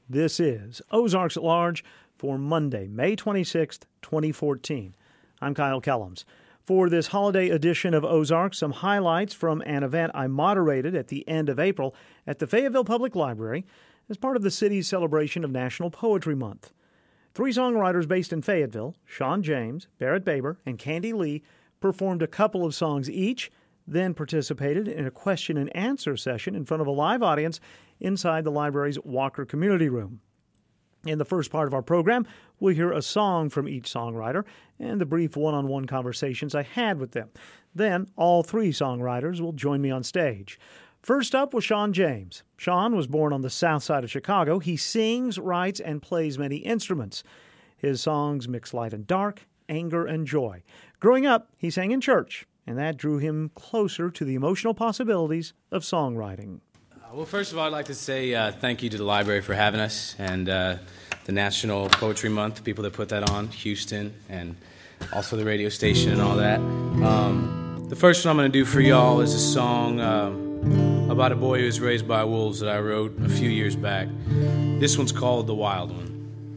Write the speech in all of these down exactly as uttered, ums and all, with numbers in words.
This is Ozarks at Large for Monday, May twenty-sixth, twenty fourteen. I'm Kyle Kellums. For this holiday edition of Ozarks, some highlights from an event I moderated at the end of April at the Fayetteville Public Library as part of the city's celebration of National Poetry Month. Three songwriters based in Fayetteville, Sean James, Barrett Baber, and Candy Lee, performed a couple of songs each, then participated in a question and answer session in front of a live audience inside the library's Walker Community Room. In the first part of our program, we'll hear a song from each songwriter and the brief one-on-one conversations I had with them. Then, all three songwriters will join me on stage. First up was Sean James. Sean was born on the south side of Chicago. He sings, writes, and plays many instruments. His songs mix light and dark, anger and joy. Growing up, he sang in church, and that drew him closer to the emotional possibilities of songwriting. Well, first of all, I'd like to say uh, thank you to the library for having us, and uh, the National Poetry Month, the people that put that on, Houston, and also the radio station and all that. Um, the first one I'm going to do for y'all is a song um, about a boy who was raised by wolves that I wrote a few years back. This one's called The Wild One.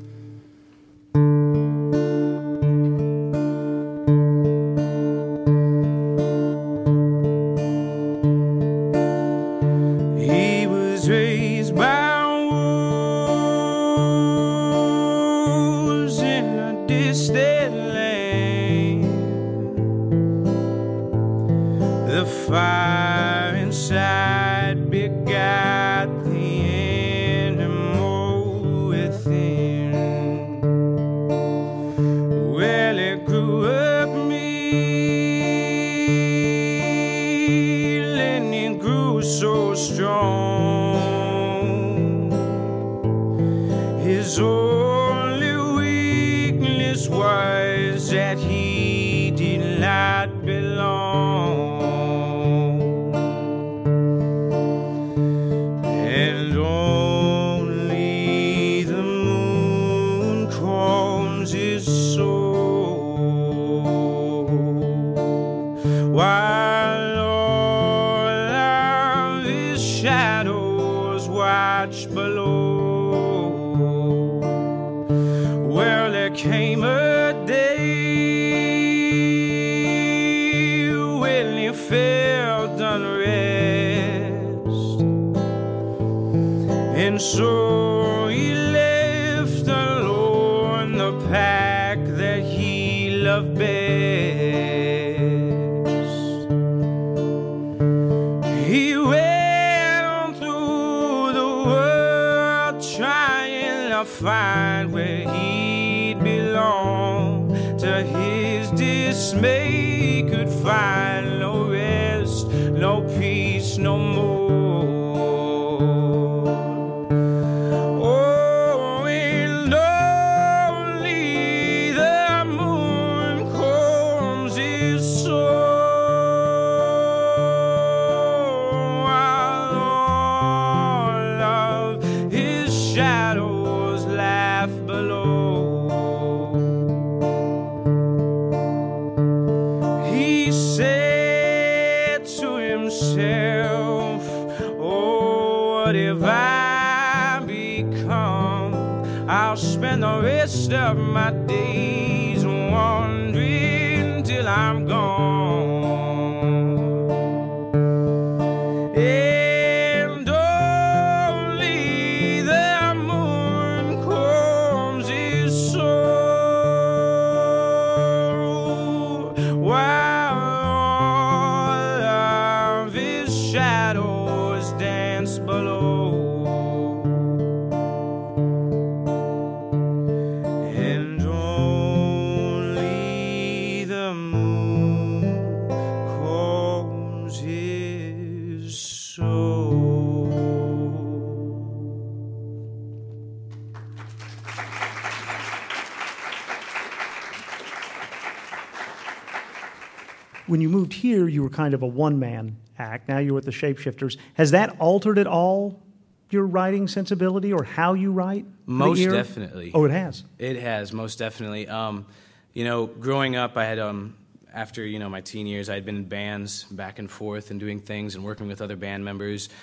When you moved here, you were kind of a one-man act. Now you're with the Shapeshifters. Has that altered at all your writing sensibility or how you write? Most definitely. Oh, it has? It has, most definitely. Um, you know, growing up, I had, um, after, you know, my teen years, I had been in bands back and forth and doing things and working with other band members.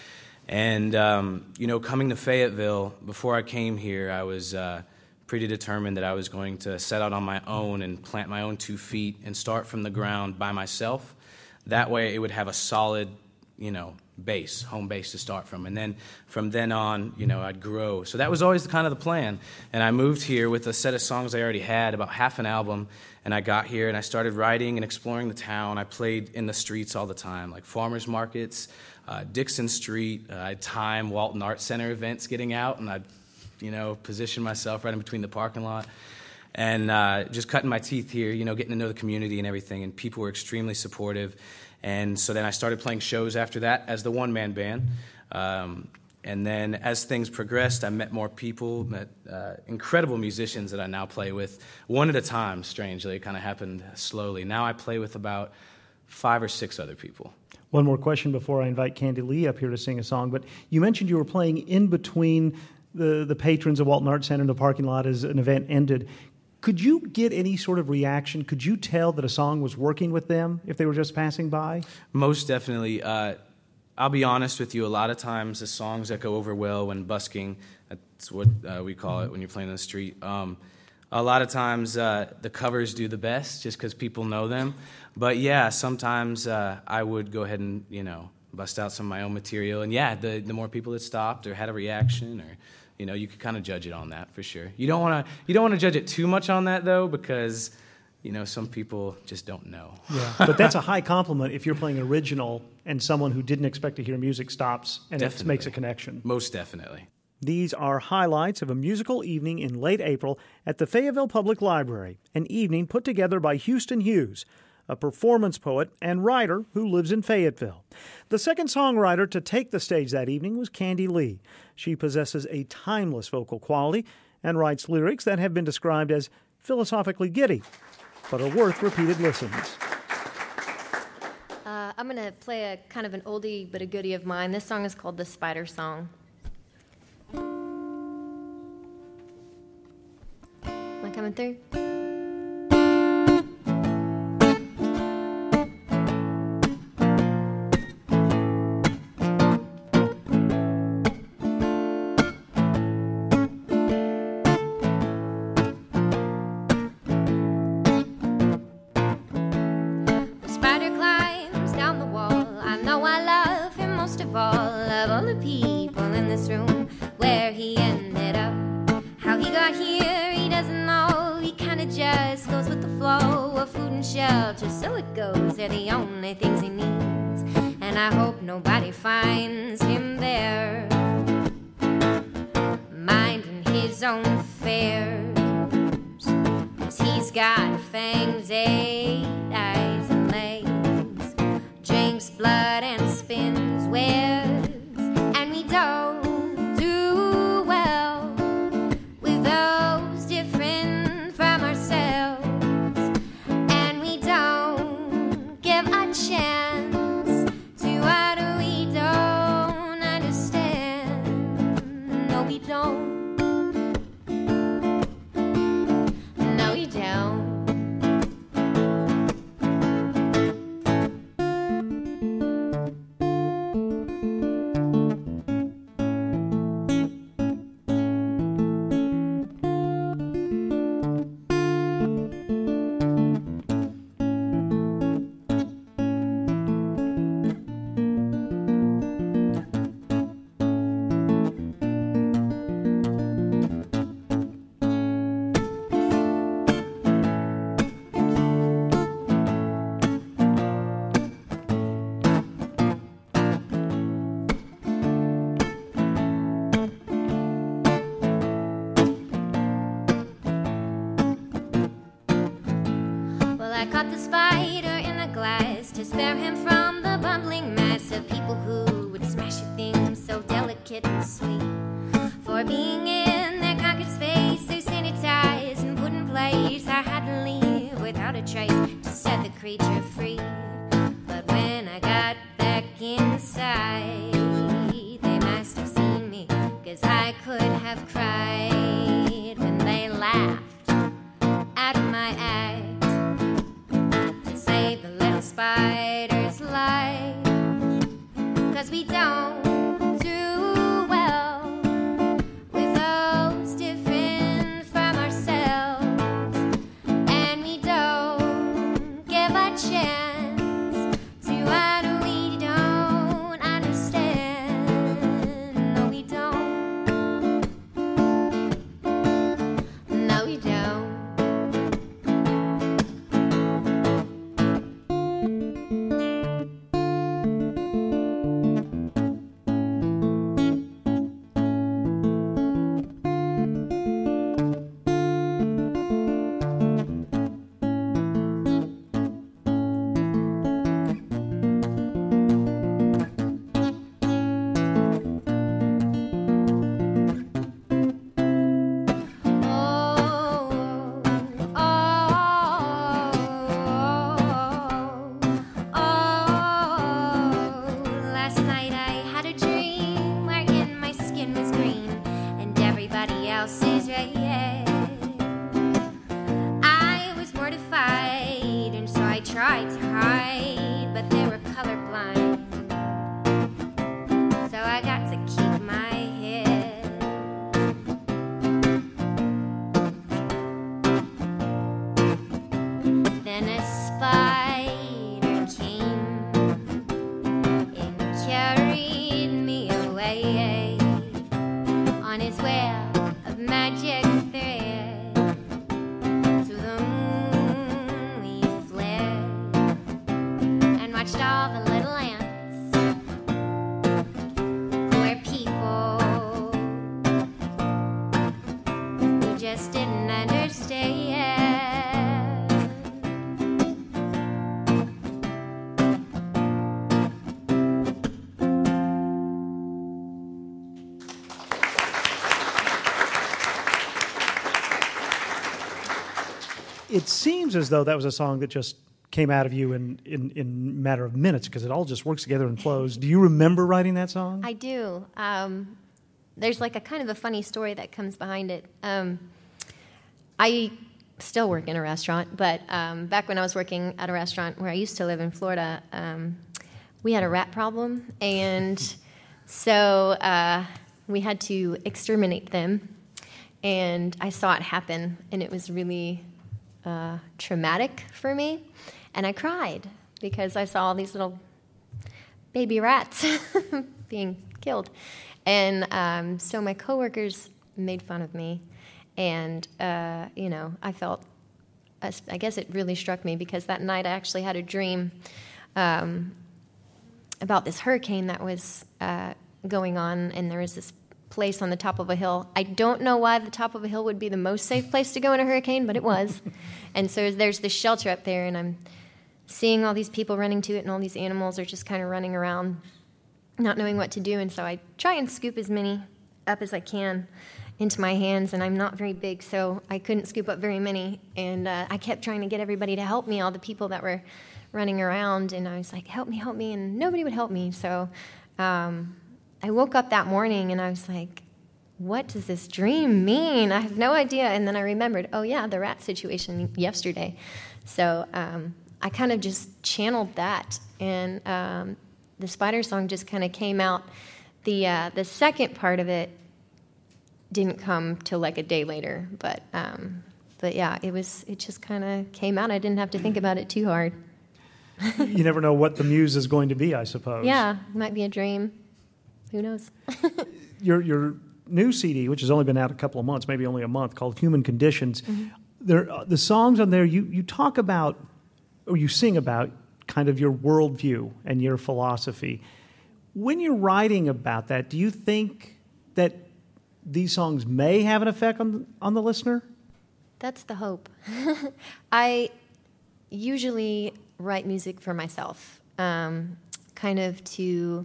And, um, you know, coming to Fayetteville, before I came here, I was uh, pretty determined that I was going to set out on my own and plant my own two feet and start from the ground by myself. That way it would have a solid, you know, base, home base to start from. And then from then on, you know, I'd grow. So that was always kind of the plan. And I moved here with a set of songs I already had, about half an album. And I got here and I started writing and exploring the town. I played in the streets all the time, like farmers markets, uh, Dixon Street. Uh, I'd time Walton Art Center events getting out, and I'd, you know, position myself right in between the parking lot. And uh, just cutting my teeth here, you know, getting to know the community and everything. And people were extremely supportive. And so then I started playing shows after that as the one-man band. Um, and then as things progressed, I met more people, met uh, incredible musicians that I now play with, one at a time, strangely. It kind of happened slowly. Now I play with about five or six other people. One more question before I invite Candy Lee up here to sing a song. But you mentioned you were playing in between the, the patrons of Walton Art Center in the parking lot as an event ended. Could you get any sort of reaction? Could you tell that a song was working with them if they were just passing by? Most definitely. Uh, I'll be honest with you, a lot of times the songs that go over well when busking, that's what uh, we call it when you're playing on the street, um, a lot of times uh, the covers do the best just because people know them. But yeah, sometimes uh, I would go ahead and, you know, bust out some of my own material. And yeah, the, the more people that stopped or had a reaction, or you know, you could kind of judge it on that for sure. You don't want to you don't want to judge it too much on that though, because you know some people just don't know. Yeah, but that's a high compliment if you're playing original and someone who didn't expect to hear music stops and it makes a connection. Most definitely. These are highlights of a musical evening in late April at the Fayetteville Public Library, an evening put together by Houston Hughes, a performance poet and writer who lives in Fayetteville. The second songwriter to take the stage that evening was Candy Lee. She possesses a timeless vocal quality and writes lyrics that have been described as philosophically giddy, but are worth repeated listens. Uh, I'm going to play a kind of an oldie but a goodie of mine. This song is called The Spider Song. Am I coming through? So it goes, they're the only things he needs, and I hope nobody finds him there, minding his own affairs, 'cause he's got fangs, eight eyes and legs, drinks blood and spins webs, and we don't do well with those different from ourselves. Chance to what we don't understand. No, we don't. No, we don't. I caught the spider in a glass to spare him from the bumbling mass of people who would smash a thing so delicate and sweet. For being in their conquered space, so sanitized and put in place, I had to leave without a trace to set the creature free. But when I got back inside, they must have seen me, 'cause I could have cried when they laughed out of my act. Save the little spider's life, 'cause we don't do house is red. I was mortified, and so I tried to hide, but they were colorblind, so I got to keep my head. Then a spider came and carried me away on his web of magic thread. To the moon we fled and watched all the little ants who were people who just didn't understand. It seems as though that was a song that just came out of you in in, in a matter of minutes because it all just works together and flows. Do you remember writing that song? I do. Um, there's like a kind of a funny story that comes behind it. Um, I still work in a restaurant, but um, back when I was working at a restaurant where I used to live in Florida, um, we had a rat problem, and so uh, we had to exterminate them. And I saw it happen, and it was really uh, traumatic for me. And I cried because I saw all these little baby rats being killed. And um, so my coworkers made fun of me. And, uh, you know, I felt, I guess it really struck me because that night I actually had a dream um, about this hurricane that was uh, going on, and there was this place on the top of a hill. I don't know why the top of a hill would be the most safe place to go in a hurricane, but it was. And so there's this shelter up there, and I'm seeing all these people running to it, and all these animals are just kind of running around, not knowing what to do. And so I try and scoop as many up as I can into my hands, and I'm not very big, so I couldn't scoop up very many. And uh, I kept trying to get everybody to help me, all the people that were running around, and I was like, help me, help me, and nobody would help me. So um, I woke up that morning, and I was like, what does this dream mean? I have no idea. And then I remembered, oh, yeah, the rat situation yesterday. So um, I kind of just channeled that, and um, the Spider song just kind of came out. The uh, the second part of it didn't come till like a day later, but um, but yeah, it was it just kind of came out. I didn't have to think about it too hard. You never know what the muse is going to be, I suppose. Yeah, it might be a dream. Who knows? Your your new C D, which has only been out a couple of months, maybe only a month, called Human Conditions. Mm-hmm. There, uh, the songs on there, you you talk about, or you sing about, kind of your worldview and your philosophy. When you're writing about that, do you think that these songs may have an effect on the, on the listener? That's the hope. I usually write music for myself, um, kind of to,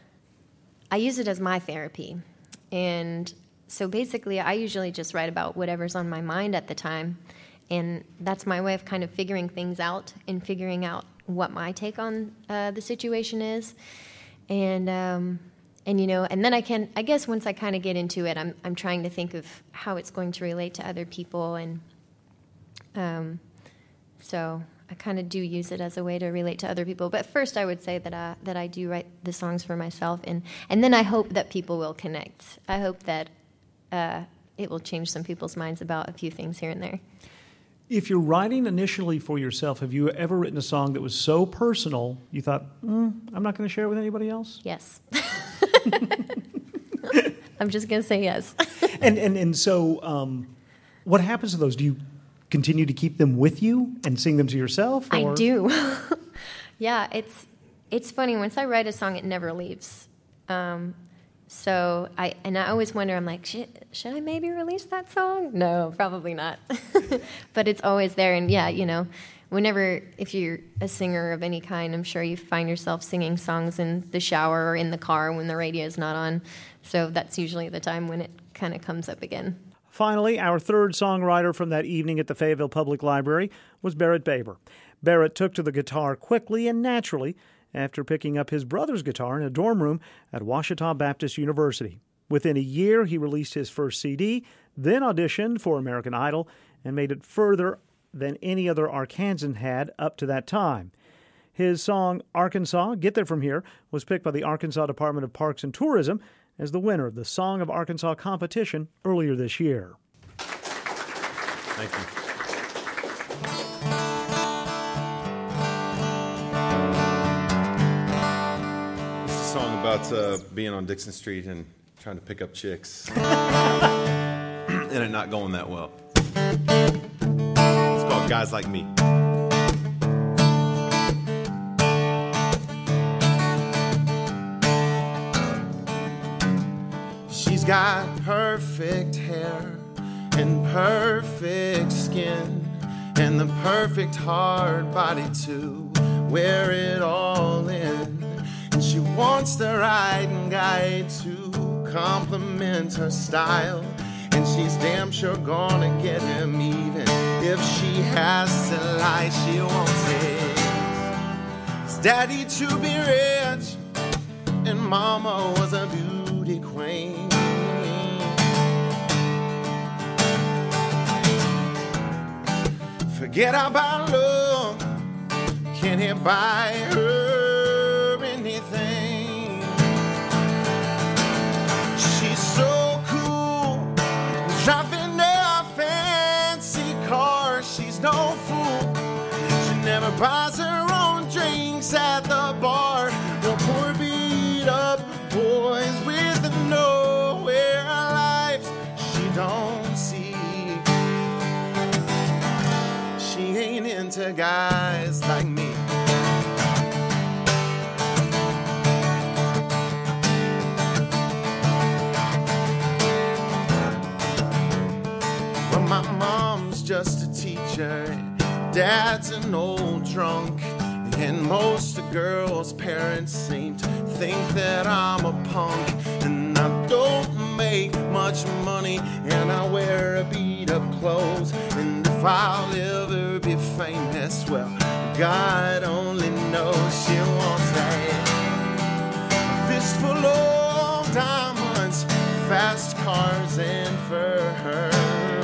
I use it as my therapy. And so basically I usually just write about whatever's on my mind at the time. And that's my way of kind of figuring things out and figuring out what my take on uh, the situation is. And, um, and you know, and then I can, I guess once I kind of get into it, I'm I'm trying to think of how it's going to relate to other people. And um, so I kind of do use it as a way to relate to other people. But first I would say that I, that I do write the songs for myself. And, and then I hope that people will connect. I hope that uh, it will change some people's minds about a few things here and there. If you're writing initially for yourself, have you ever written a song that was so personal you thought, mm, I'm not going to share it with anybody else? Yes. I'm just going to say yes. and, and and so um, what happens to those? Do you continue to keep them with you and sing them to yourself? Or? I do. Yeah, it's it's funny. Once I write a song, it never leaves. Um, so I and I always wonder, I'm like, should, should I maybe release that song? No, probably not. But it's always there. And yeah, you know, whenever, if you're a singer of any kind, I'm sure you find yourself singing songs in the shower or in the car when the radio's not on. So that's usually the time when it kind of comes up again. Finally, our third songwriter from that evening at the Fayetteville Public Library was Barrett Baber. Barrett took to the guitar quickly and naturally after picking up his brother's guitar in a dorm room at Ouachita Baptist University. Within a year, he released his first C D, then auditioned for American Idol and made it further than any other Arkansan had up to that time. His song, Arkansas, Get There From Here, was picked by the Arkansas Department of Parks and Tourism as the winner of the Song of Arkansas competition earlier this year. Thank you. This is a song about uh, being on Dixon Street and trying to pick up chicks. And it not going that well. It's called Guys Like Me. She's got perfect hair and perfect skin and the perfect hard body to wear it all in. And she wants the right guy to compliment her style. And she's damn sure gonna get him even if she has to lie. She wants his daddy to be rich and mama was a beauty queen. Forget about love, can't he buy her anything? She's so cool, driving a fancy car. She's no fool, she never buys her own drinks at the bar. No poor beat up boys with nowhere lives she don't see. She ain't into guys like me. Well, my mom's just a teacher, dad's an old drunk, and most of girls' parents seem to think that I'm a punk. And I don't make much money, and I wear a beat-up clothes. And if I'll ever be famous, well, God only knows. She wants that fistful of diamonds, fast cars, and furs.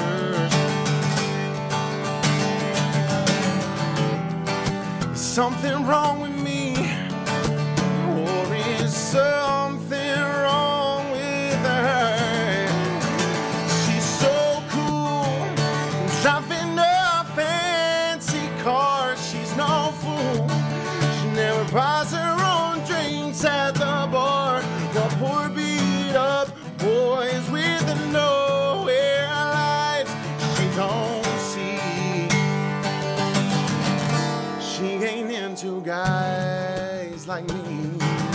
Is something wrong with me, or is something wrong with her? She's so cool, driving a fancy car. She's no fool, she never buys her own drinks at the bar. The poor beat up boys with nowhere lives she don't see. She ain't into guys like me.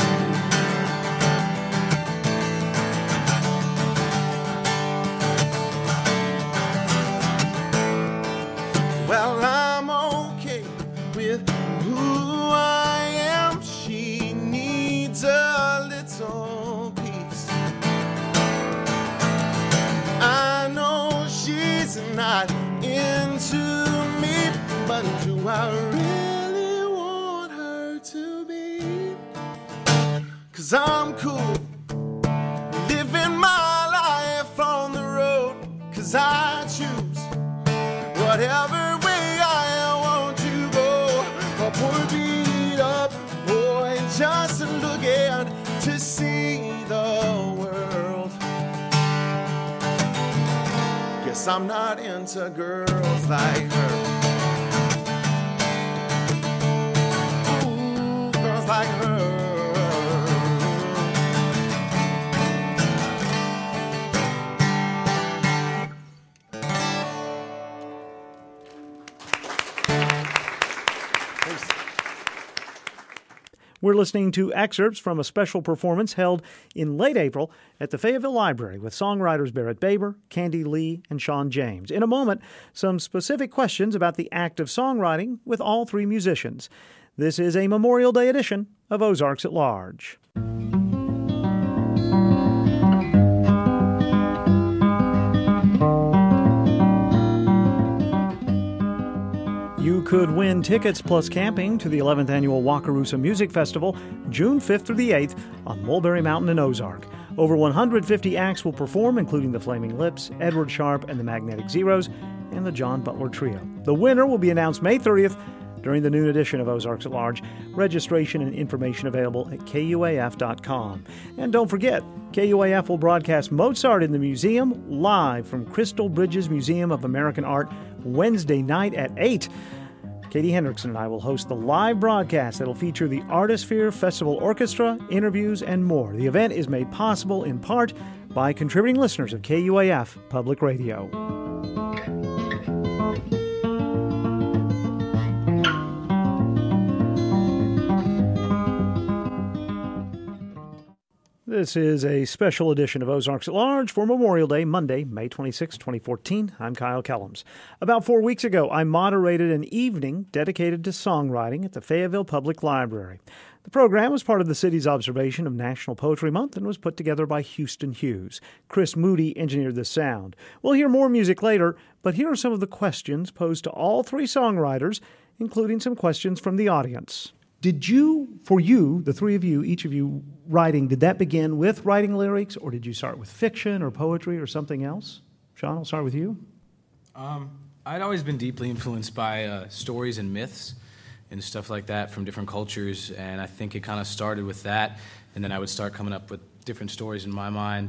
Well, I'm okay with who I am. She needs a little peace. I know she's not into me, but do I really want her to be? 'Cause I'm cool, living my life on the road. 'Cause I choose whatever way I want to go. A poor beat up boy just looking to see the world. Guess I'm not into girls like her. Ooh, girls like her. We're listening to excerpts from a special performance held in late April at the Fayetteville Library with songwriters Barrett Baber, Candy Lee, and Sean James. In a moment, some specific questions about the act of songwriting with all three musicians. This is a Memorial Day edition of Ozarks at Large. You could win tickets plus camping to the eleventh Annual Wakarusa Music Festival, June fifth through the eighth on Mulberry Mountain in Ozark. Over one hundred fifty acts will perform, including the Flaming Lips, Edward Sharpe and the Magnetic Zeros, and the John Butler Trio. The winner will be announced May thirtieth during the noon edition of Ozarks at Large. Registration and information available at K U A F dot com. And don't forget, K U A F will broadcast Mozart in the Museum live from Crystal Bridges Museum of American Art Wednesday night at eight. Katie Hendrickson and I will host the live broadcast that will feature the Artisphere Festival Orchestra, interviews, and more. The event is made possible in part by contributing listeners of K U A F Public Radio. This is a special edition of Ozarks at Large for Memorial Day, Monday, May twenty-sixth, twenty fourteen. I'm Kyle Kellums. About four weeks ago, I moderated an evening dedicated to songwriting at the Fayetteville Public Library. The program was part of the city's observation of National Poetry Month and was put together by Houston Hughes. Chris Moody engineered the sound. We'll hear more music later, but here are some of the questions posed to all three songwriters, including some questions from the audience. Did you, for you, the three of you, each of you writing, did that begin with writing lyrics, or did you start with fiction or poetry or something else? Sean, I'll start with you. Um, I'd always been deeply influenced by uh, stories and myths and stuff like that from different cultures, and I think it kind of started with that, and then I would start coming up with different stories in my mind.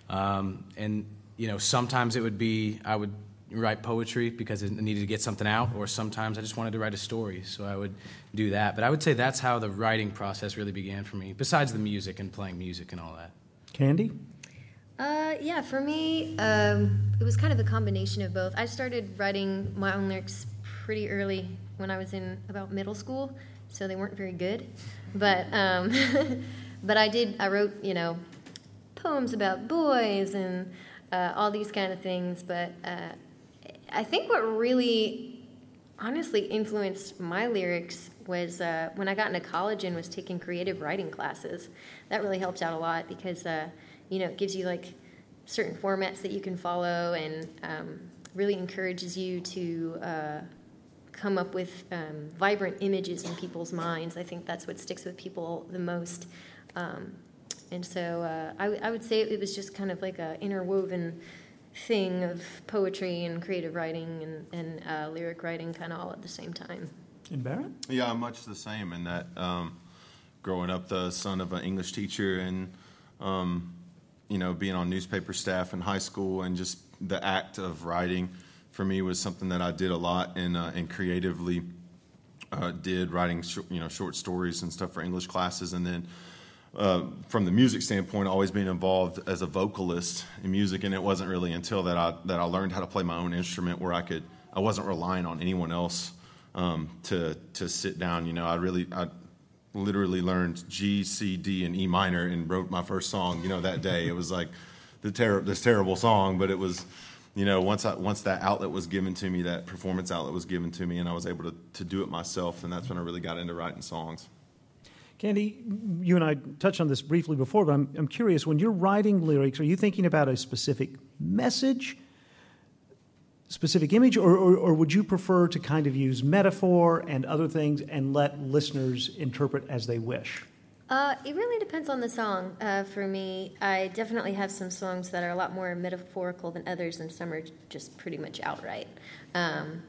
Um, and, you know, sometimes it would be, I would write poetry because it needed to get something out, or sometimes I just wanted to write a story, so I would do that. But I would say that's how the writing process really began for me, besides the music and playing music and all that. Candy? Uh, yeah, for me, um, it was kind of a combination of both. I started writing my own lyrics pretty early when I was in about middle school, so they weren't very good. But um, but I did, I wrote, you know, poems about boys and uh, all these kind of things, but uh, I think what really, honestly, influenced my lyrics was uh, when I got into college and was taking creative writing classes. That really helped out a lot because, uh, you know, it gives you, like, certain formats that you can follow and um, really encourages you to uh, come up with um, vibrant images in people's minds. I think that's what sticks with people the most. Um, and so uh, I, w- I would say it was just kind of like a interwoven thing of poetry and creative writing and, and uh, lyric writing kind of all at the same time. And Barrett? Yeah, much the same in that um, growing up the son of an English teacher and, um, you know, being on newspaper staff in high school and just the act of writing for me was something that I did a lot and, uh, and creatively uh, did, writing sh- you know, short stories and stuff for English classes. And then Uh, from the music standpoint, always being involved as a vocalist in music, and it wasn't really until that I that I learned how to play my own instrument where I could I wasn't relying on anyone else um, to to sit down. You know, I really I literally learned G, C, D, and E minor and wrote my first song. You know, that day it was like the ter- this terrible song, but it was, you know, once I once that outlet was given to me, that performance outlet was given to me, and I was able to to do it myself, and that's when I really got into writing songs. Candy, you and I touched on this briefly before, but I'm, I'm curious, when you're writing lyrics, are you thinking about a specific message, specific image, or, or, or would you prefer to kind of use metaphor and other things and let listeners interpret as they wish? Uh, it really depends on the song. Uh, for me, I definitely have some songs that are a lot more metaphorical than others, and some are just pretty much outright. Um,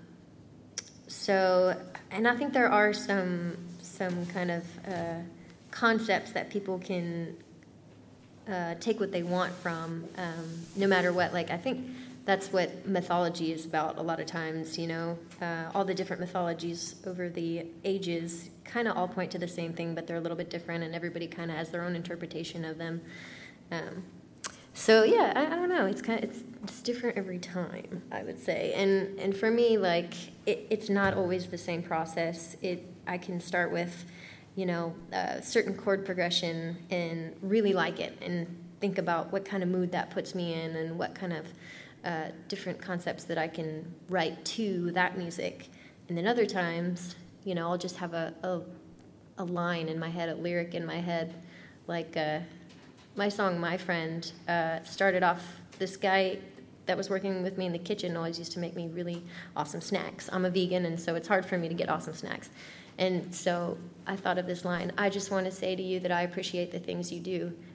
so, and I think there are some... some kind of uh, concepts that people can uh, take what they want from, um, no matter what. Like, I think that's what mythology is about a lot of times, you know. Uh, all the different mythologies over the ages kind of all point to the same thing, but they're a little bit different, and everybody kind of has their own interpretation of them. Um, so, yeah, I, I don't know. It's kind of, it's, it's different every time, I would say. And and for me, like, it, it's not always the same process. It I can start with, you know, a certain chord progression and really like it and think about what kind of mood that puts me in and what kind of uh, different concepts that I can write to that music. And then other times, you know, I'll just have a, a, a line in my head, a lyric in my head. Like uh, my song, My Friend, uh, started off, this guy that was working with me in the kitchen always used to make me really awesome snacks. I'm a vegan, and so it's hard for me to get awesome snacks. And so I thought of this line, I just want to say to you that I appreciate the things you do.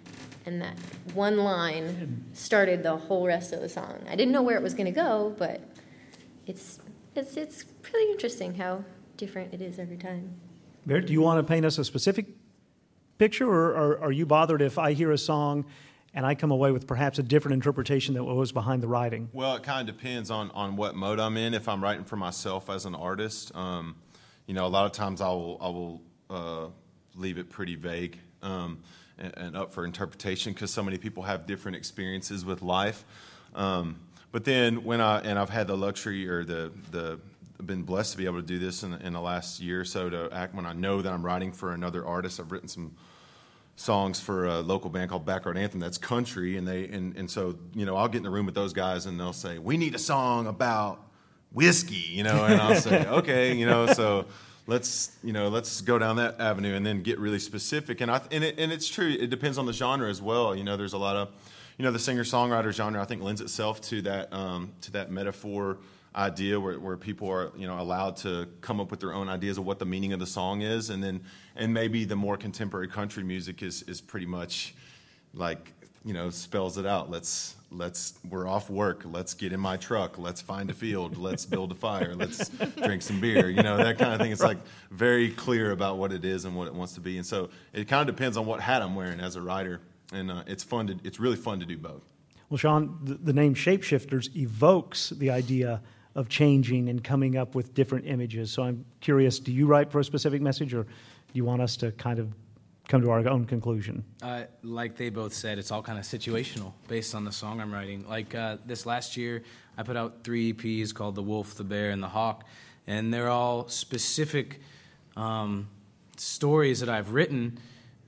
and that one line started the whole rest of the song. I didn't know where it was going to go, but it's it's it's really interesting how different it is every time. Barrett, do you want to paint us a specific picture, or, or are you bothered if I hear a song and I come away with perhaps a different interpretation than what was behind the writing? Well, it kind of depends on, on what mode I'm in. If I'm writing for myself as an artist, um, you know, a lot of times I will I will uh, leave it pretty vague um, and, and up for interpretation because so many people have different experiences with life. Um, but then when I and I've had the luxury or the the been blessed to be able to do this in, in the last year or so to act when I know that I'm writing for another artist. I've written some songs for a local band called Backyard Anthem that's country, and they and, and so you know I'll get in the room with those guys and they'll say, we need a song about whiskey, you know, and I'll say, okay, you know, so let's you know let's go down that avenue and then get really specific. And I and it, and it's true, it depends on the genre as well. You know, there's a lot of you know the singer songwriter genre I think lends itself to that um, to that metaphor idea where, where people are you know allowed to come up with their own ideas of what the meaning of the song is, and then and maybe the more contemporary country music is is pretty much like you know spells it out. Let's let's we're off work. Let's get in my truck. Let's find a field. Let's build a fire. Let's drink some beer. You know that kind of thing. It's like very clear about what it is and what it wants to be, and so it kind of depends on what hat I'm wearing as a writer, and uh, it's fun to it's really fun to do both. Well, Sean, the, the name Shapeshifters evokes the idea of changing and coming up with different images. So I'm curious, do you write for a specific message, or do you want us to kind of come to our own conclusion? Uh, like they both said, it's all kind of situational based on the song I'm writing. Like uh, this last year, I put out three E Ps called The Wolf, The Bear, and The Hawk, and they're all specific um, stories that I've written,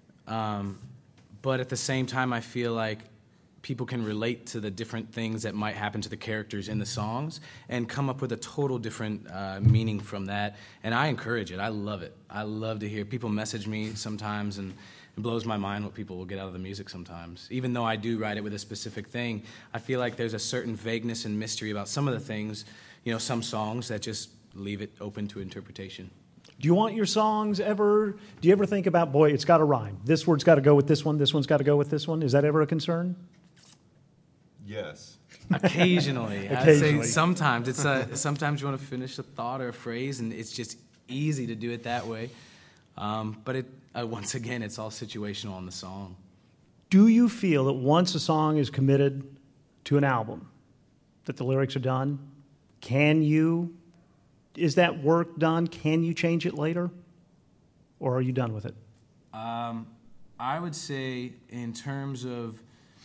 um, but at the same time, I feel like people can relate to the different things that might happen to the characters in the songs and come up with a total different uh, meaning from that. And I encourage it. I love it. I love to hear people message me sometimes, and it blows my mind what people will get out of the music sometimes. Even though I do write it with a specific thing, I feel like there's a certain vagueness and mystery about some of the things, you know, some songs that just leave it open to interpretation. Do you want your songs ever, do you ever think about, boy, it's got to rhyme. This word's got to go with this one, this one's got to go with this one? Is that ever a concern? Yes. Occasionally. Occasionally. I'd say sometimes. It's a, sometimes you want to finish a thought or a phrase, and it's just easy to do it that way. Um, but it, uh, once again, it's all situational on the song. Do you feel that once a song is committed to an album, that the lyrics are done? Can you, is that work done? Can you change it later? Or are you done with it? Um, I would say in terms of,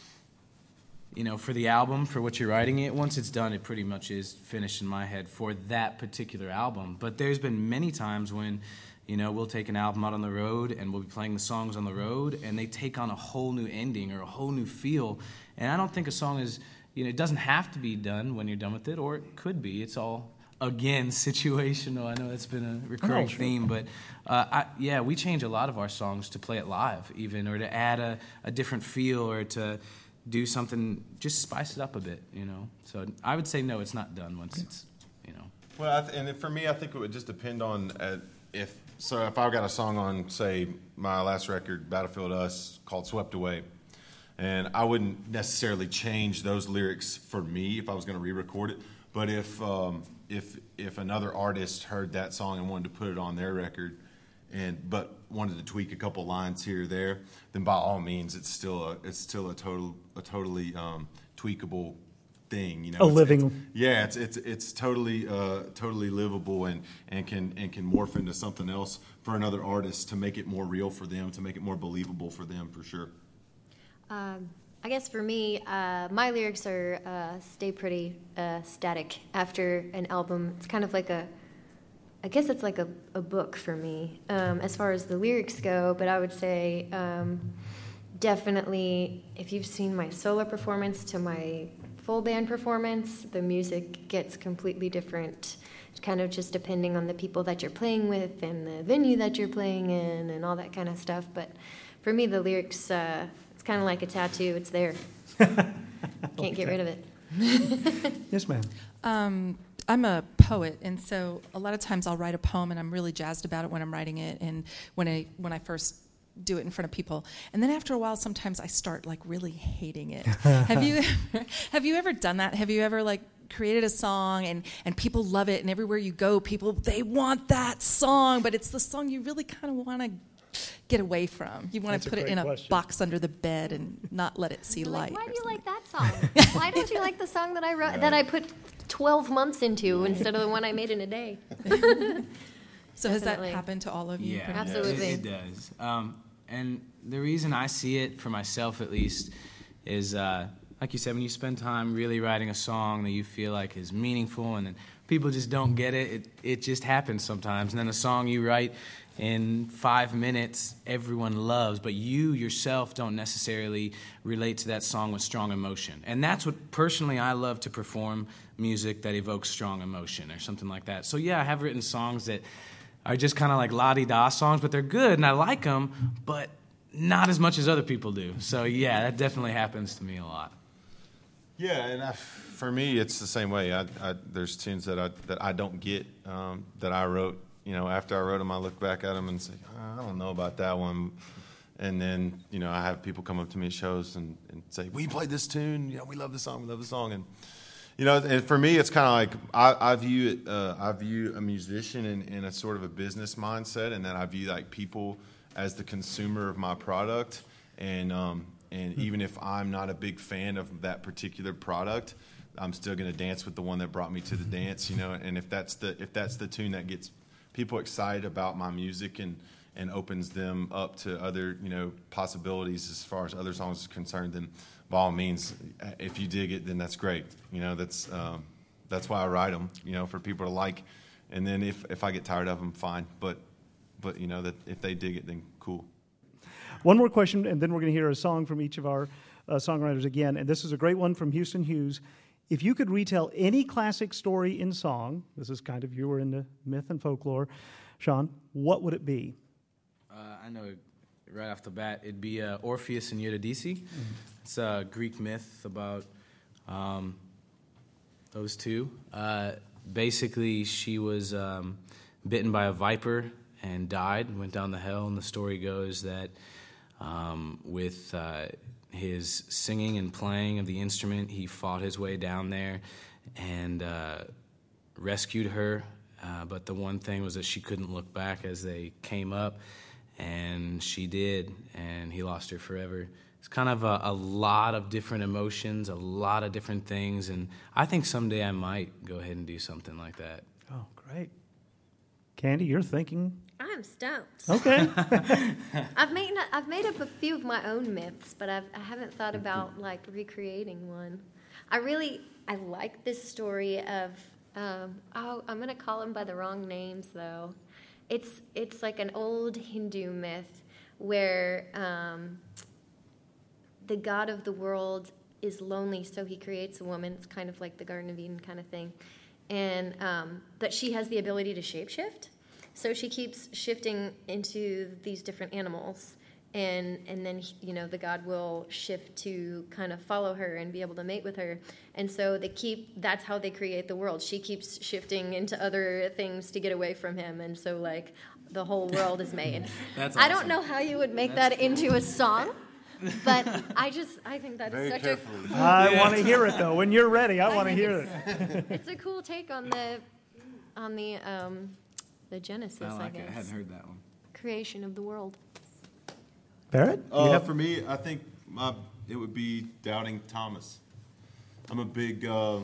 you know, for the album, for what you're writing it, once it's done, it pretty much is finished in my head for that particular album. But there's been many times when, you know, we'll take an album out on the road and we'll be playing the songs on the road and they take on a whole new ending or a whole new feel. And I don't think a song is, you know, it doesn't have to be done when you're done with it, or it could be. It's all, again, situational. I know that's been a recurring oh, sure. theme, but uh, I, yeah, we change a lot of our songs to play it live even, or to add a, a different feel, or to do something, just spice it up a bit, you know. So I would say no, it's not done once it's, you know. Well, I th- and for me, I think it would just depend on uh, if, so if I've got a song on, say, my last record, Battlefield Us, called Swept Away, and I wouldn't necessarily change those lyrics for me if I was going to re-record it, but if, um, if, if another artist heard that song and wanted to put it on their record, and but wanted to tweak a couple lines here or there, then by all means, it's still a it's still a total a totally um, tweakable thing. You know, a it's, living. It's, yeah, it's it's it's totally uh, totally livable and, and can and can morph into something else for another artist to make it more real for them, to make it more believable for them, for sure. Um, I guess for me, uh, my lyrics are uh, stay pretty uh, static after an album. It's kind of like a I guess it's like a, a book for me um, as far as the lyrics go, but I would say um, definitely if you've seen my solo performance to my full band performance, the music gets completely different, kind of just depending on the people that you're playing with and the venue that you're playing in and all that kind of stuff. But for me, the lyrics, uh, it's kind of like a tattoo. It's there. Can't okay. get rid of it. Yes, ma'am. Um, I'm a poet, and so a lot of times I'll write a poem, and I'm really jazzed about it when I'm writing it. And when I when I first do it in front of people. And then after a while, sometimes I start like really hating it. Have you ever, have you ever done that? Have you ever like created a song and, and people love it, and everywhere you go, people, they want that song, but it's the song you really kind of want to get away from. You want to put it in a question. box under the bed and not let it see You're light. Like, why do you something. like that song? Why don't you like the song that I wrote, that I put twelve months into instead of the one I made in a day? So has that Definitely. happened to all of you? Yeah, Absolutely. It, it does. Um, and the reason I see it, for myself at least, is uh, like you said, when you spend time really writing a song that you feel like is meaningful, and then people just don't get it, it, it just happens sometimes. And then a song you write in five minutes, everyone loves, but you yourself don't necessarily relate to that song with strong emotion. And that's what, personally, I love to perform music that evokes strong emotion or something like that. So yeah, I have written songs that are just kind of like la-di-da songs, but they're good, and I like them, but not as much as other people do. So yeah, that definitely happens to me a lot. Yeah, and I, for me, it's the same way. I, I, there's tunes that I that I don't get um, that I wrote. You know, after I wrote them, I look back at them and say, I don't know about that one. And then, you know, I have people come up to me at shows and, and say, we played this tune. You know, we love this song. We love the song. And you know, and for me, it's kind of like I, I view it. Uh, I view a musician in, in a sort of a business mindset, and then I view like people as the consumer of my product. And um, and even if I'm not a big fan of that particular product, I'm still going to dance with the one that brought me to the dance. You know, and if that's the if that's the tune that gets people excited about my music and and opens them up to other, you know, possibilities as far as other songs are concerned, then by all means, if you dig it, then that's great. You know, that's um, that's why I write them, you know, for people to like. And then if, if I get tired of them, fine. But, but you know, that if they dig it, then cool. One more question, and then we're going to hear a song from each of our uh, songwriters again. And this is a great one from Houston Hughes. If you could retell any classic story in song, this is kind of, you were into myth and folklore, Sean, what would it be? Uh, I know right off the bat, it'd be uh, Orpheus and Eurydice. Mm-hmm. It's a Greek myth about um, those two. Uh, basically, she was um, bitten by a viper and died, went down the hell, and the story goes that um, with uh, his singing and playing of the instrument, he fought his way down there and uh, rescued her. Uh, but the one thing was that she couldn't look back as they came up, and she did, and he lost her forever. It's kind of a, a lot of different emotions, a lot of different things, and I think someday I might go ahead and do something like that. Oh, great. Candy, you're thinking. I'm stumped. Okay. I've made I've made up a few of my own myths, but I've, I haven't thought about like recreating one. I really I like this story of um, oh I'm gonna call them by the wrong names though. It's it's like an old Hindu myth where um, the god of the world is lonely, so he creates a woman. It's kind of like the Garden of Eden kind of thing, and um, but she has the ability to shapeshift. So she keeps shifting into these different animals, and and then, you know, the god will shift to kind of follow her and be able to mate with her. And so they keep, that's how they create the world. She keeps shifting into other things to get away from him, and so, like, the whole world is made. That's I don't awesome. know how you would make That's that into a song, but I just, I think that Very is such carefully. a cool, I want to hear it, though. When you're ready, I want to think hear it's- it. it's a cool take on the, on the, um, the Genesis, I I, like guess. it. I hadn't heard that one. Creation of the world. Barrett? Do you Uh, have- for me, I think my, it would be Doubting Thomas. I'm a big, uh,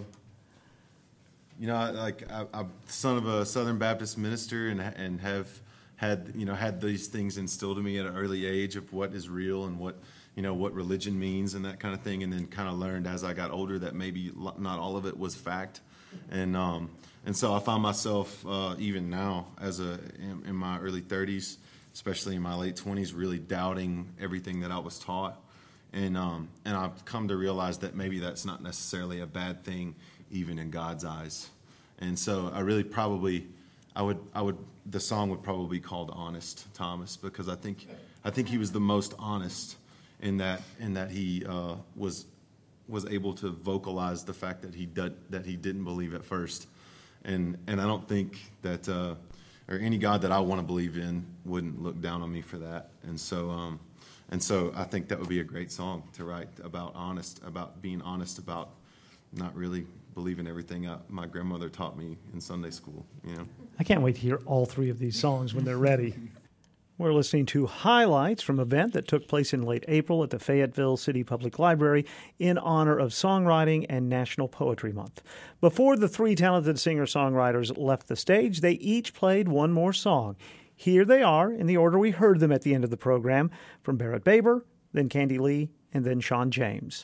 you know, I- like I, I'm son of a Southern Baptist minister, and and have had you know had these things instilled in me at an early age of what is real and what you know what religion means and that kind of thing, and then kind of learned as I got older that maybe lo- not all of it was fact, and um, and so I found myself uh, even now as a in, in my early thirties, especially in my late twenties, really doubting everything that I was taught. And um, and I've come to realize that maybe that's not necessarily a bad thing, even in God's eyes. And so I really probably, I would, I would, the song would probably be called "Honest Thomas," because I think, I think he was the most honest in that, in that he uh, was, was able to vocalize the fact that he did, that he didn't believe at first. And and I don't think that, uh, or any God that I want to believe in wouldn't look down on me for that. And so, um, and so I think that would be a great song to write about honest, about being honest about not really believing everything I, my grandmother taught me in Sunday school. You know, I can't wait to hear all three of these songs when they're ready. We're listening to highlights from an event that took place in late April at the Fayetteville City Public Library in honor of Songwriting and National Poetry Month. Before the three talented singer-songwriters left the stage, they each played one more song. Here they are in the order we heard them at the end of the program, from Barrett Baber, then Candy Lee, and then Sean James.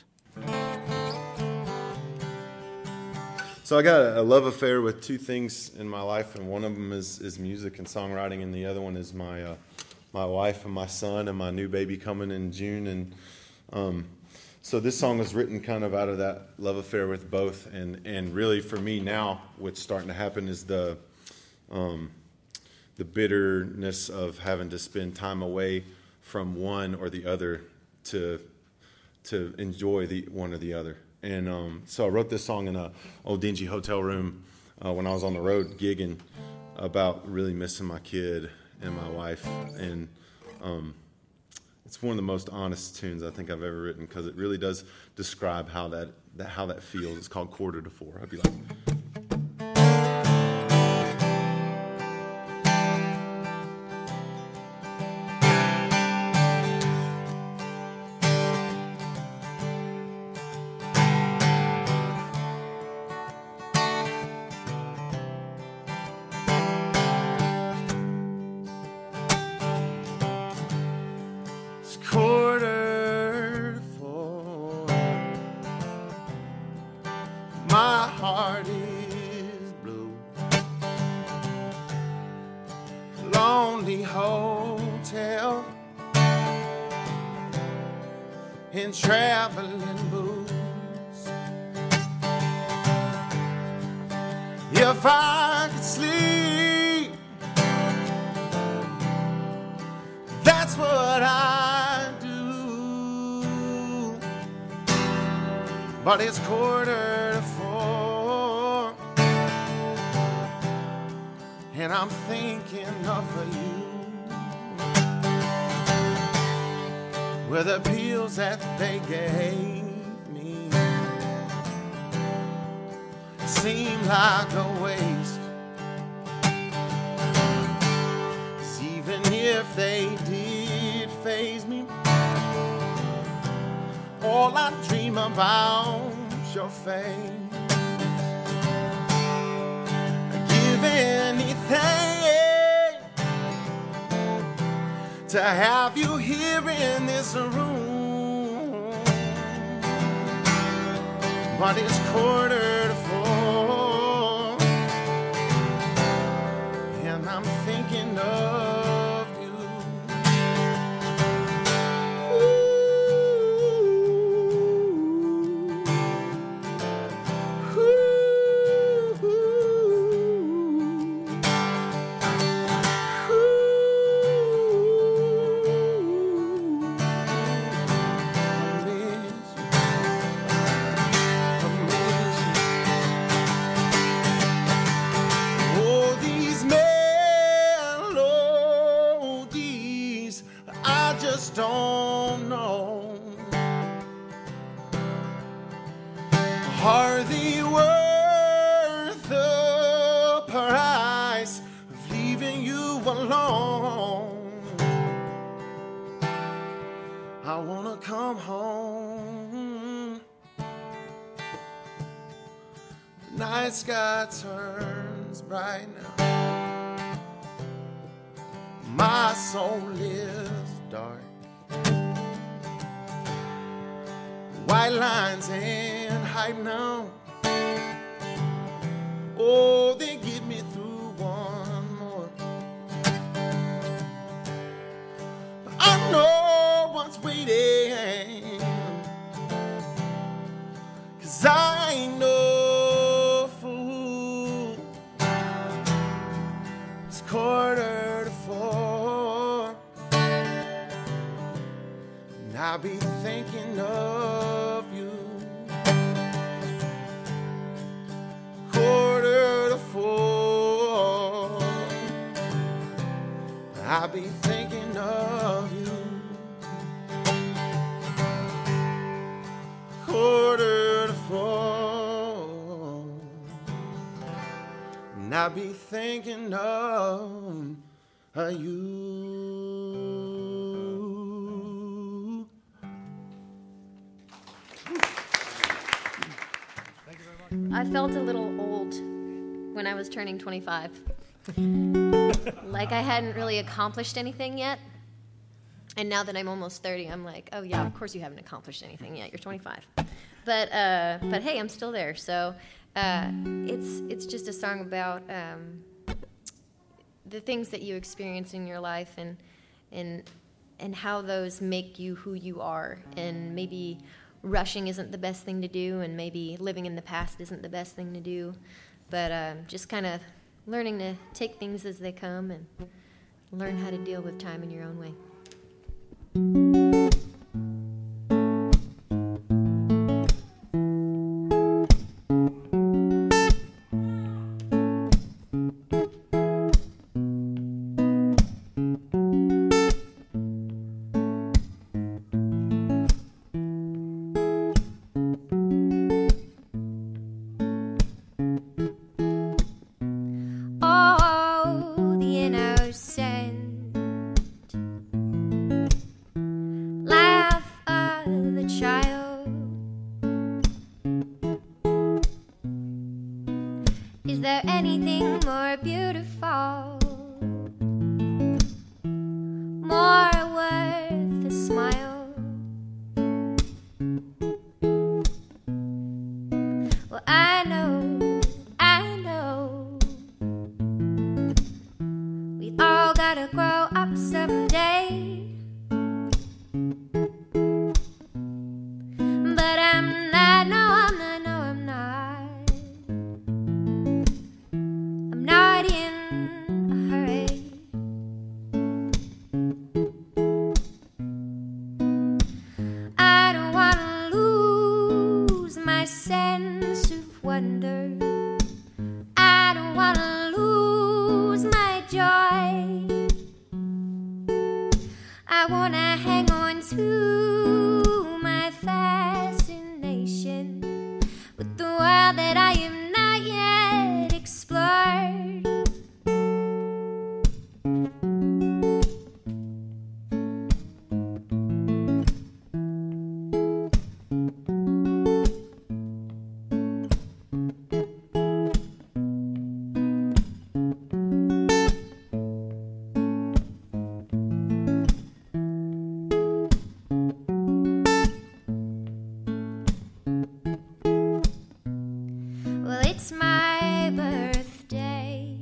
so I got a, a love affair with two things in my life, and one of them is, is music and songwriting, and the other one is my uh, my wife and my son and my new baby coming in June. And um, so this song was written kind of out of that love affair with both. And, and really for me now, what's starting to happen is the um, the bitterness of having to spend time away from one or the other to to enjoy the one or the other. And um, so I wrote this song in a old dingy hotel room uh, when I was on the road gigging about really missing my kid and my wife. And um, it's one of the most honest tunes I think I've ever written, because it really does describe how that, that how that feels. It's called Quarter to Four. I'd be like... in traveling boots. If I could sleep, that's what I do. But it's quarter to four, and I'm thinking of you. Were the pills that they gave me seem like a waste? 'Cause even if they did faze me, all I dream about's your face. I'd give anything to have you here in this room, but it's quarter to four, and I'm thinking of you. Ooh, ooh, ooh. Don't know, are they worth the price of leaving you alone? I wanna come home. The night sky turns bright now. My soul is dark. White lines and hype now. Oh, they get me through one more. I know what's waiting, 'cause I ain't no fool. It's quarter to four, and I'll be thinking of you. Quarter to four, I'll be thinking of you. Quarter to four, and I'll be thinking of uh, you. I felt a little old when I was turning twenty-five. Like I hadn't really accomplished anything yet. And now that I'm almost thirty, I'm like, oh yeah, of course you haven't accomplished anything yet. You're twenty-five. But uh, but hey, I'm still there. So uh, it's it's just a song about um, the things that you experience in your life and and and how those make you who you are. And maybe rushing isn't the best thing to do, and maybe living in the past isn't the best thing to do. But um, just kind of learning to take things as they come and learn how to deal with time in your own way. Is there anything more beautiful, more worth a smile? Well, I know, I know, we've all gotta grow up someday. But I'm not, no, I'm not, no, I'm not. I'm not in a hurry. I don't want to lose my sense of wonder. I don't want to lose my joy. I want to hang on to my fascination with the world that I am not yet explored. Well, it's my birthday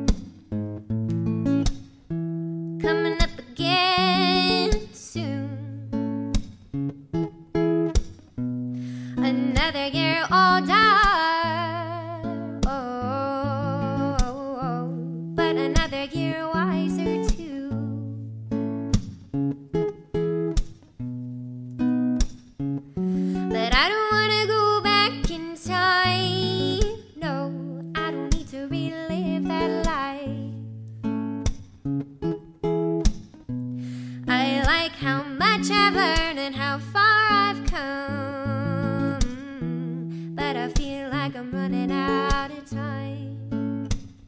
coming up again soon. Another year older, oh, oh, oh, but another year wiser too. But I don't want to go back in time. No, I don't need to relive that life. I like how much I've learned and how far I've come, but I feel like I'm running out of time.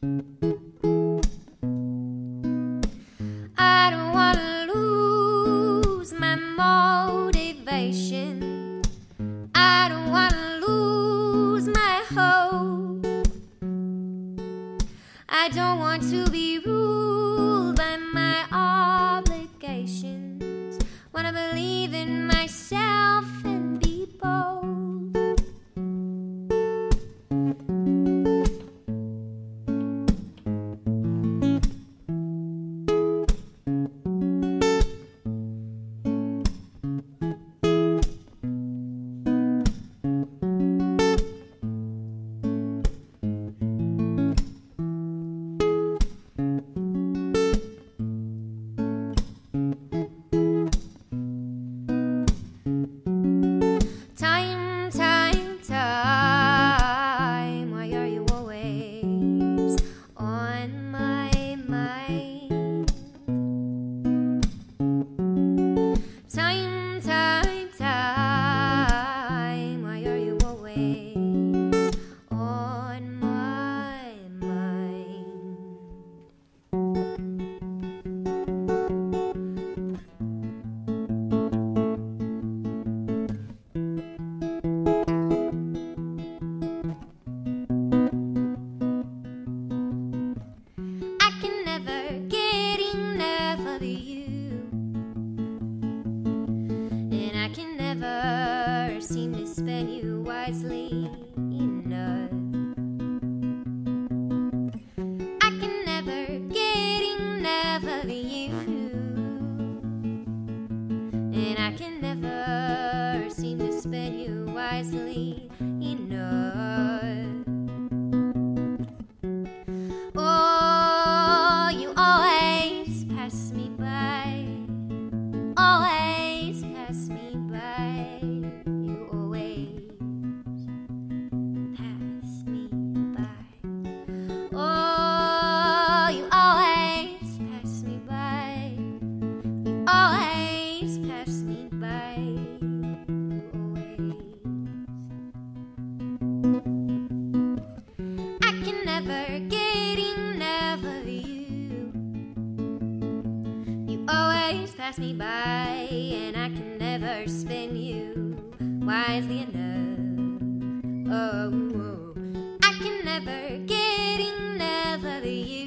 I don't want to lose my motivation. I don't want to lose my hope. I don't want to be ruled by my obligations. Want to believe in myself and be bold. me enough. Oh, you always pass me by, always pass me by. You always pass me by. Oh, you always pass me by, you always pass me by. I can never get enough of you. You always pass me by, and I can never spin you wisely enough. Oh, oh. I can never get enough of you.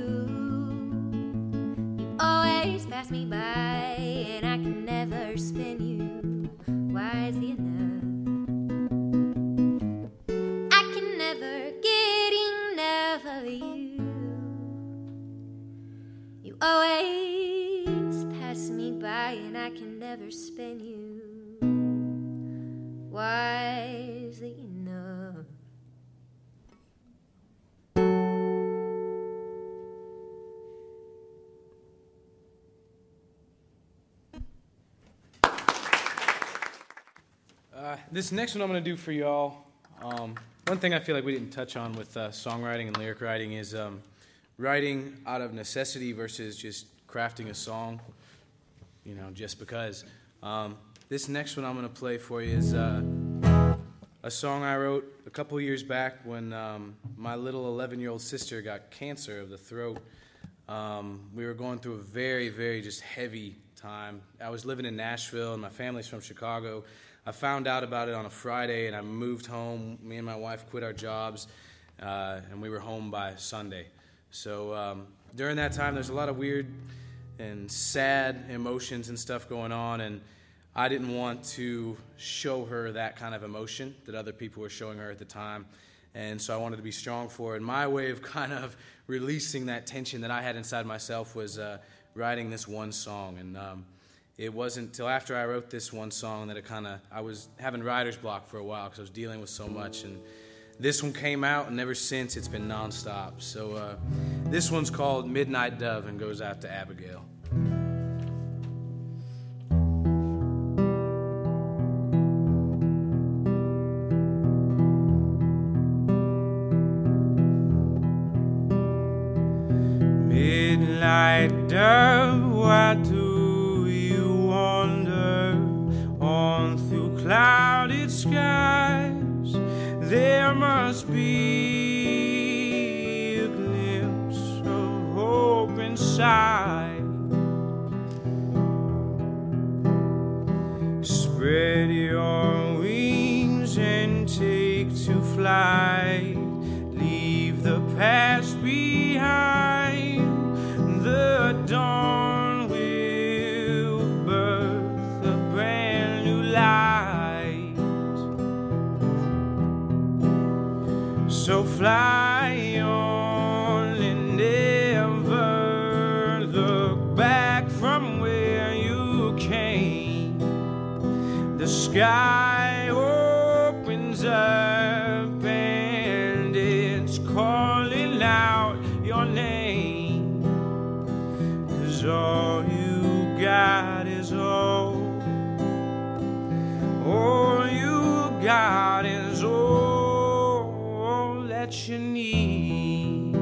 You always pass me by, and I can never spin you wisely enough. You always pass me by, and I can never spin you wisely enough. Uh, this next one I'm going to do for y'all, um, one thing I feel like we didn't touch on with uh, songwriting and lyric writing is um, writing out of necessity versus just crafting a song, you know, just because. Um, this next one I'm going to play for you is uh, a song I wrote a couple years back when um, my little eleven-year-old sister got cancer of the throat. Um, we were going through a very, very just heavy time. I was living in Nashville, and my family's from Chicago. I found out about it on a Friday, and I moved home. Me and my wife quit our jobs, uh, and we were home by Sunday. So um, during that time, there's a lot of weird and sad emotions and stuff going on, and I didn't want to show her that kind of emotion that other people were showing her at the time, and so I wanted to be strong for her. And my way of kind of releasing that tension that I had inside myself was uh, writing this one song, and um, it wasn't until after I wrote this one song that it kind of, I was having writer's block for a while because I was dealing with so much, and this one came out, and ever since it's been nonstop. So uh, this one's called Midnight Dove and goes out to Abigail. Midnight dove, why do you wander on through clouded skies? There must be a glimpse of hope inside. Spread your wings and take to flight. Leave the past behind. The dawn will birth a brand new light. So fly on and never look back from where you came. The sky opens up and it's calling out your name. 'Cause all you got is all, all you got is all that you need.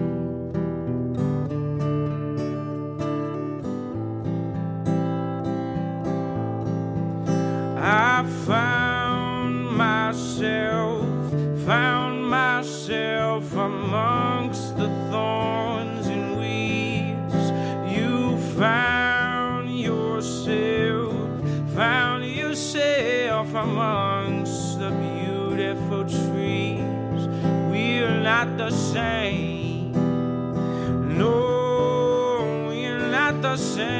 I found myself, found myself amongst the thorns and weeds. You found yourself, found yourself amongst the beautiful trees. We're not the same. No, we're not the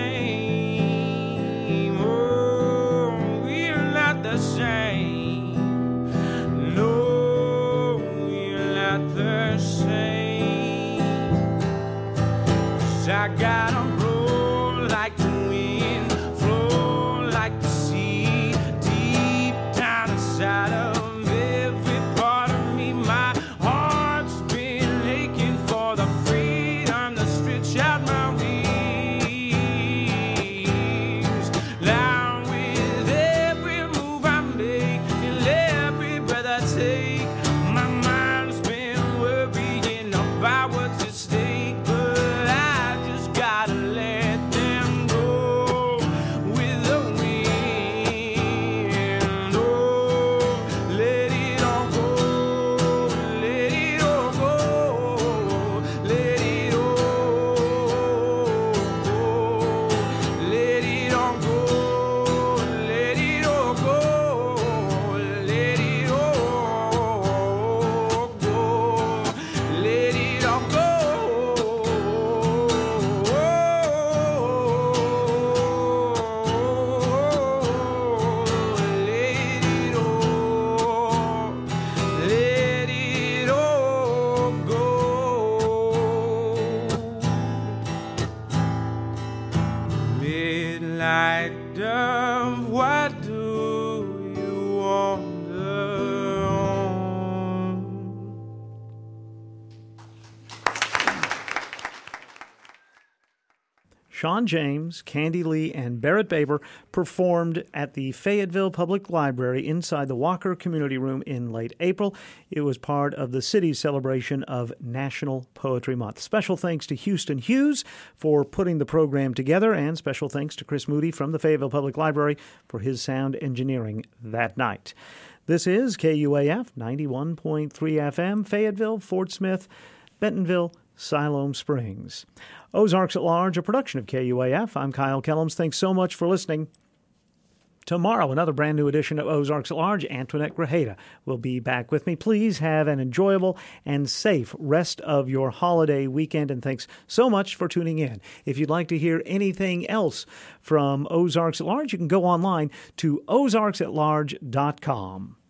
same. Oh, we're not the same. No, we're not the same. 'Cause I got a roll like the wind, flow like the sea, deep down inside of me. wonder, why do you wonder on? Sean James, Candy Lee, and Barrett Baber performed at the Fayetteville Public Library inside the Walker Community Room in late April. It was part of the city's celebration of National Poetry Month. Special thanks to Houston Hughes for putting the program together, and special thanks to Chris Moody from the Fayetteville Public Library for his sound engineering that night. This is K U A F ninety-one point three F M, Fayetteville, Fort Smith, Bentonville, Siloam Springs. Ozarks at Large, a production of K U A F. I'm Kyle Kellums. Thanks so much for listening. Tomorrow, another brand new edition of Ozarks at Large. Antoinette Grajeda will be back with me. Please have an enjoyable and safe rest of your holiday weekend, and thanks so much for tuning in. If you'd like to hear anything else from Ozarks at Large, you can go online to ozarks at large dot com.